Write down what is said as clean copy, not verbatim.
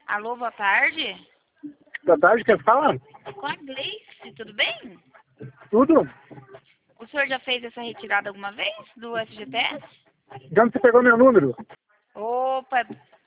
Alô, boa tarde. Boa tarde, quer falar? Com a Gleice, tudo bem? Tudo? O senhor já fez essa retirada alguma vez do FGTS? De onde você pegou meu número? Opa,